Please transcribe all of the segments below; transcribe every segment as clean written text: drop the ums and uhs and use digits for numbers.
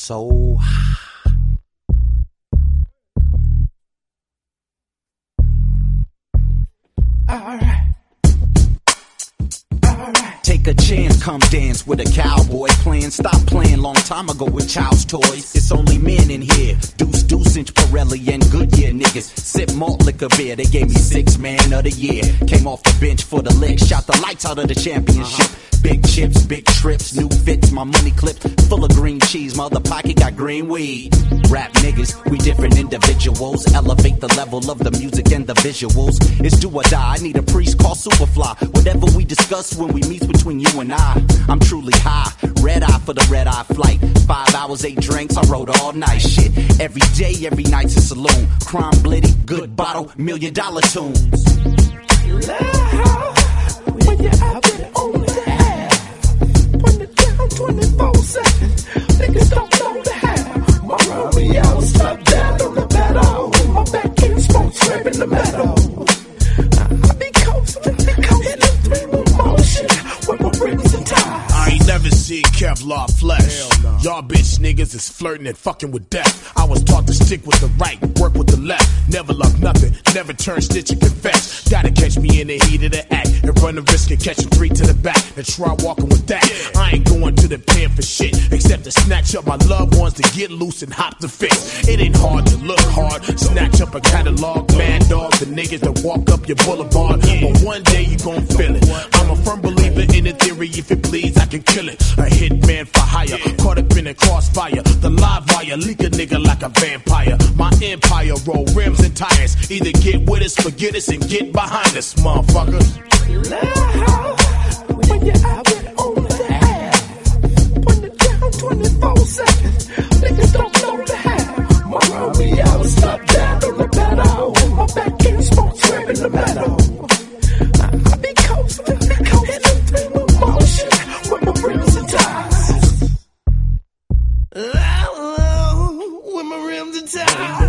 so high. Alright. Take a chance, come dance with a cowboy playing. Stop playing long time ago with child's toys. It's only men in here. Deuce, inch Pirelli and Goodyear niggas. Sip malt liquor beer. They gave me 6 man of the year. Came off the bench for the lick. Shot the lights out of the championship. Big chips, big trips, new fits, my money clips full of green cheese. My other pocket got green weed. Rap niggas, we different individuals. Elevate the level of the music and the visuals. It's do or die. I need a priest called Superfly. Whatever we discuss when we meet between you and I'm truly high. Red eye for the red eye flight. 5 hours, 8 drinks. I wrote all night shit. Every day, every night's a saloon. Crime blitty, good bottle, $1 million tunes. When you're out there on the half, when the down 24/7, niggas don't know the half. My Romeo stuck down on the battle. My back in smoke, scraping the metal. I be coasting, in the 3 motion with my rings and ties. I ain't never seen Kevlar flesh. No. Y'all bitch niggas is flirting and fucking with death. I was taught to stick with the right, work with the left. Never love nothing, never turn stitch and confess. Gotta catch me in the heat of the act and run the risk of catching 3 to the back and try walking with that. I ain't going to the pen for shit except to snatch up my loved ones to get loose and hop the fence. It ain't hard to look hard, snatch up a catalog, mad dog, the niggas that walk up your boulevard. But one day you gon' feel it. I'm a firm believer in the theory, if it bleeds, I can kill it. A hitman for hire, caught up in a crossfire. The live wire, leak a nigga like a vampire. My empire roll rims and tires. Either get with us, forget us, and get behind us, motherfuckers. When you're out there on the half, when the down 24/7, niggas don't know the half. My Romeo stuck down on the battle. My back in smoke, scraping the metal. I be coasting, in the 3 motion with my rings and ties. With my rims and ties.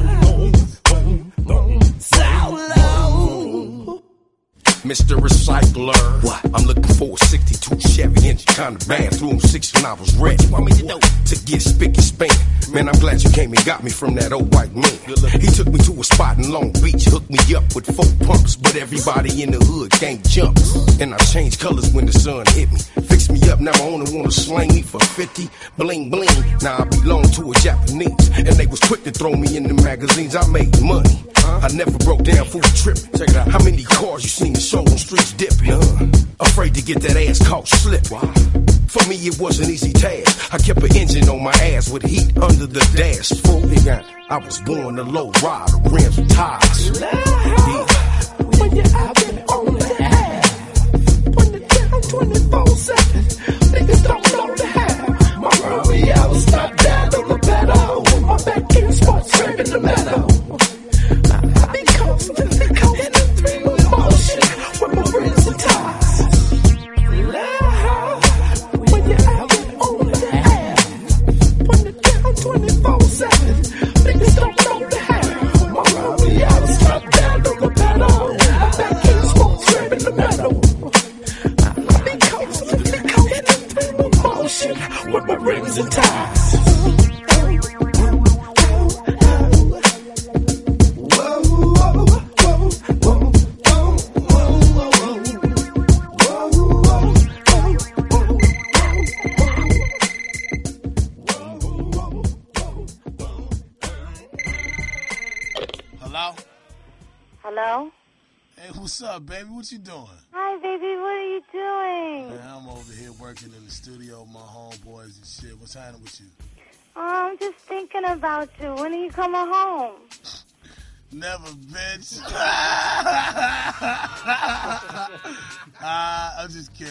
So low. Mr. Recycler. What? I'm looking for a 62 Chevy engine, kind of bad. Threw him 6 when I was ready. Want me to know? To get spick and span. Man, I'm glad you came and got me from that old white man. He took me to a spot in Long Beach, hooked me up with 4 pumps, but everybody in the hood can't jump. And I changed colors when the sun hit me. Fixed me up, now I only wanna slang me for 50. Bling bling, now I belong to a Japanese. And they was quick to throw me in the magazines. I made money. I never broke down for a trip. Check it out. How many cars you seen the show on streets dipping? Afraid to get that ass caught slipping. For me, it was an easy task. I kept an engine on my ass with heat under the dash. I was born a low rider, rims and tires. Yeah. When you're out there on the half, when the down 24/7, niggas don't know the half. My Romeo stuck down on the battle. My back in smoke, scraping the metal. I be coasting, in the 3 motion with my rings and ties. When you're out there on the half, when the down 24/7, niggas don't know the half. My Romeo stuck down on the battle. My back in smoke, scraping the metal. I be coasting, in the 3 motion with my rings and ties. Hello? Hey, what's up, baby? What you doing? Hi, baby. What are you doing? Man, I'm over here working in the studio with my homeboys and shit. What's happening with you? Oh, I'm just thinking about you. When are you coming home? Never, bitch. I'm just kidding.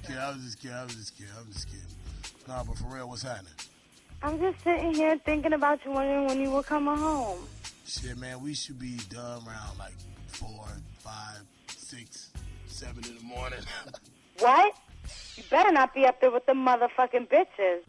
Nah, but for real, what's happening? I'm just sitting here thinking about you, wondering when you were coming home. Shit, man, we should be done around like 4, 5, 6, 7 in the morning. What? You better not be up there with the motherfucking bitches.